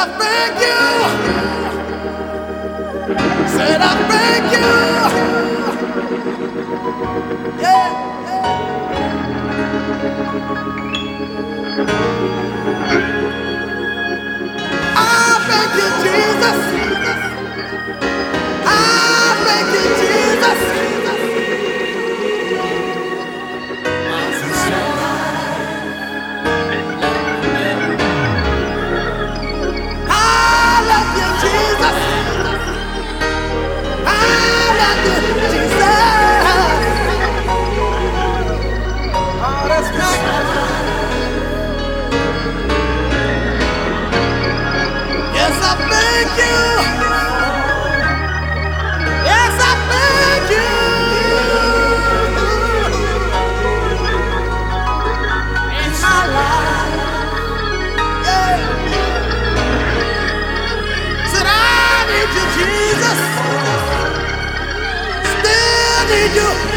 I thank you. Said I thank you. Yeah. I thank you, Jesus. I thank you, Jesus. I love you, Jesus. I love you, Jesus. Oh, that's nice. Yes, I thank you. Yes, I thank you. In my life, yeah. Said I need you, Jesus. Still need you.